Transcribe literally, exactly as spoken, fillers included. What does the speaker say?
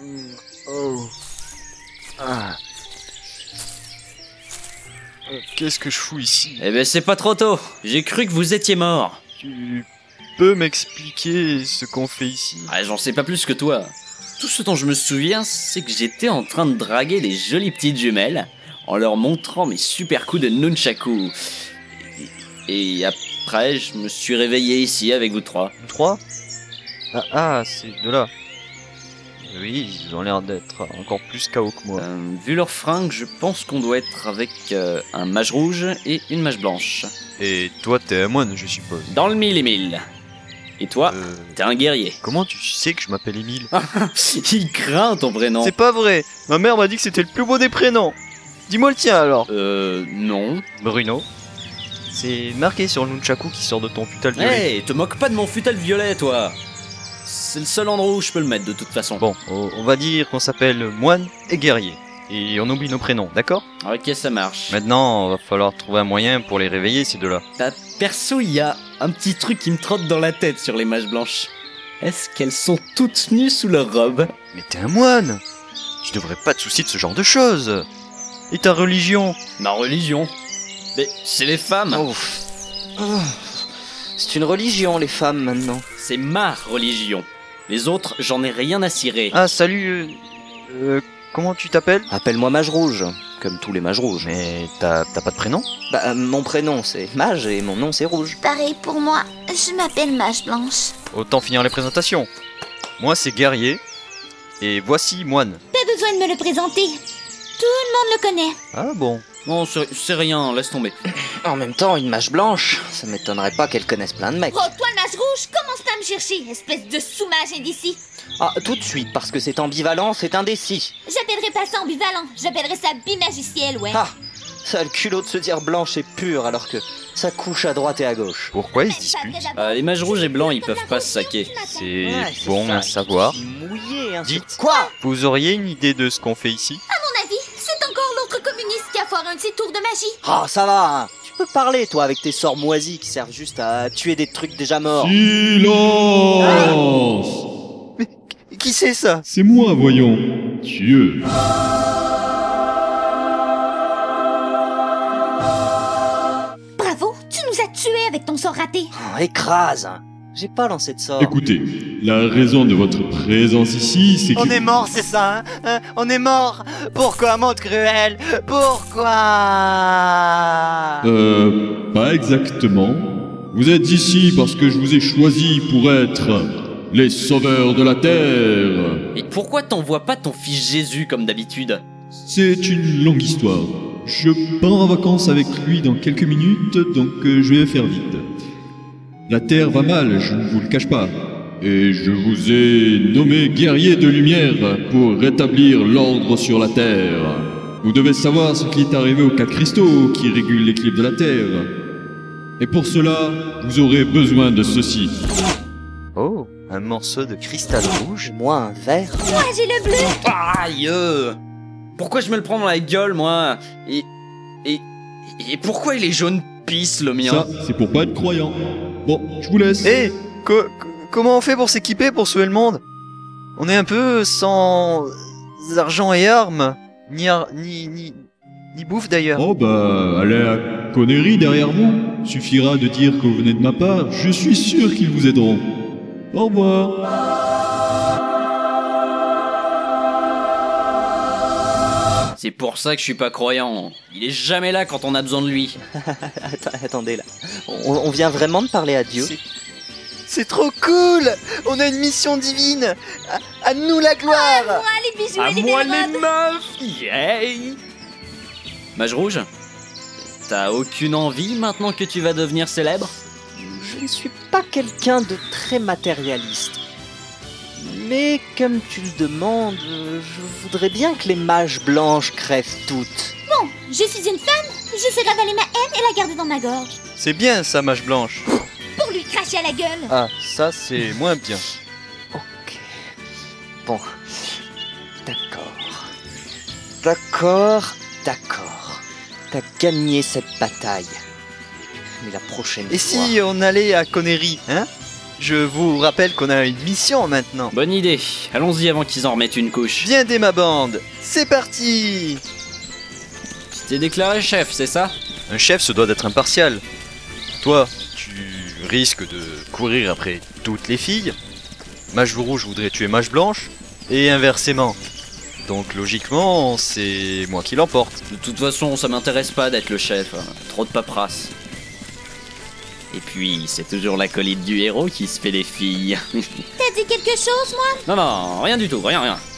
Oh. Ah. Euh, Qu'est-ce que je fous ici? Eh ben c'est pas trop tôt, j'ai cru que vous étiez mort. Tu peux m'expliquer ce qu'on fait ici? Ah, j'en sais pas plus que toi. Tout ce dont je me souviens, c'est que j'étais en train de draguer les jolies petites jumelles en leur montrant mes super coups de nunchaku. Et, et après, je me suis réveillé ici avec vous trois. Trois? Ah, ah, c'est de là. Oui, ils ont l'air d'être encore plus K O que moi. Euh, vu leur fringue, je pense qu'on doit être avec euh, un mage rouge et une mage blanche. Et toi, t'es un moine, je suppose. Dans le mille et mille. Et toi, Euh, t'es un guerrier. comment tu sais que je m'appelle Émile? Il craint ton prénom. C'est pas vrai. Ma mère m'a dit que c'était le plus beau des prénoms. Dis-moi le tien alors. Euh, non. Bruno. C'est marqué sur le nunchaku qui sort de ton futal violet. Hey, te moque pas de mon futal violet, toi. C'est le seul endroit où je peux le mettre de toute façon. Bon, on on va dire qu'on s'appelle moine et guerrier. Et on oublie nos prénoms, d'accord? Ok, ça marche. Maintenant, va falloir trouver un moyen pour les réveiller, ces deux-là. Bah, perso, il y a un petit truc qui me trotte dans la tête sur les mages blanches. Est-ce qu'elles sont toutes nues sous leur robe? Mais t'es un moine. Tu devrais pas te soucier de ce genre de choses. Et ta religion? Ma religion? Mais c'est les femmes. Oh. Oh. C'est une religion, les femmes, maintenant. C'est ma religion. Les autres, j'en ai rien à cirer. Ah, salut. Euh, euh, comment tu t'appelles? Appelle-moi Mage Rouge, comme tous les mages rouges. Mais t'as t'as pas de prénom? Bah, euh, mon prénom c'est Mage et mon nom c'est Rouge. Pareil pour moi, je m'appelle Mage Blanche. Autant finir les présentations. Moi, c'est guerrier. Et voici moine. Pas besoin de me le présenter. Tout le monde le connaît. Ah bon? Non, c'est c'est rien, laisse tomber. En même temps, une Mage Blanche, ça m'étonnerait pas qu'elle connaisse plein de mecs. Oh, toi le Mage Rouge, commence pas à me chercher, espèce de sous-mage indécis. Ah, tout de suite, parce que c'est ambivalent, c'est indécis. J'appellerai pas ça ambivalent, j'appellerai ça bimagiciel, ouais. Ah, ça a le culot de se dire blanche et pure alors que ça couche à droite et à gauche. Pourquoi ils Mais se ça disputent? fait d'abord- Euh, les mages rouges et blancs, ils peuvent pas se saquer. C'est Ouais, bon ça, à savoir. Mouillé, hein. Dites. Quoi? Vous auriez une idée de ce qu'on fait ici? À mon avis, c'est encore l'autre communiste qui a foiré un de ses tours de magie. Ah, ça va, hein. Tu peux parler, toi, avec tes sorts moisis qui servent juste à tuer des trucs déjà morts. Silence! Qui c'est ça? C'est moi, voyons. Dieu. Bravo, tu nous as tués avec ton sort raté. Oh, écrase, hein. J'ai pas lancé de sort. Écoutez, la raison de votre présence ici, c'est que... On est mort, c'est ça, hein, hein? On est mort. Pourquoi, monde cruel? Pourquoi? Euh, pas exactement. Vous êtes ici parce que je vous ai choisi pour être les sauveurs de la Terre. Et pourquoi t'envoies pas ton fils Jésus comme d'habitude? C'est une longue histoire. Je pars en vacances avec lui dans quelques minutes, donc euh, je vais faire vite. La Terre va mal, je ne vous le cache pas. Et je vous ai nommé guerrier de lumière pour rétablir l'ordre sur la Terre. Vous devez savoir ce qui est arrivé aux quatre cristaux qui régulent l'équilibre de la Terre. Et pour cela, vous aurez besoin de ceci. Oh, un morceau de cristal rouge. Et moi, un verre. Moi, j'ai le bleu. Aïe euh. Pourquoi je me le prends dans la gueule, moi? Et... Et... Et pourquoi il est jaune pisse, le mien? Ça, c'est pour pas être croyant. Bon, je vous laisse. Eh, co- co- comment on fait pour s'équiper pour sauver le monde? On est un peu sans argent et armes, ni ar- ni ni ni bouffe d'ailleurs. Oh bah, allez à connerie derrière vous. Suffira de dire que vous venez de ma part, je suis sûr qu'ils vous aideront. Au revoir. C'est pour ça que je suis pas croyant. Il est jamais là quand on a besoin de lui. Attends, attendez là. On, on vient vraiment de parler à Dieu. C'est- C'est trop cool. On a une mission divine. À, à nous la gloire. Moi, les bijoux À et les moi belles les robes. meufs! Yeah! Mage rouge, t'as aucune envie maintenant que tu vas devenir célèbre? Je ne suis pas quelqu'un de très matérialiste. Mais comme tu le demandes, euh, je voudrais bien que les mages blanches crèvent toutes. Bon, je suis une femme, je sais ravaler ma haine et la garder dans ma gorge. C'est bien ça, mage blanche. Pour lui cracher à la gueule. Ah, ça c'est moins bien. Ok. Bon. D'accord. D'accord, d'accord. T'as gagné cette bataille. Mais la prochaine Et fois... si on allait à Connery, hein? Je vous rappelle qu'on a une mission maintenant. Bonne idée, allons-y avant qu'ils en remettent une couche. Viens dès ma bande. C'est parti. Tu t'es déclaré chef, c'est ça? Un chef se doit d'être impartial. Toi, tu risques de courir après toutes les filles. Mage rouge voudrait tuer Mage blanche. Et inversement. Donc logiquement, c'est moi qui l'emporte. De toute façon, ça m'intéresse pas d'être le chef, hein. Trop de paperasse. Et puis, c'est toujours l'acolyte du héros qui se fait les filles. T'as dit quelque chose, moi? Non, non, rien du tout, rien, rien.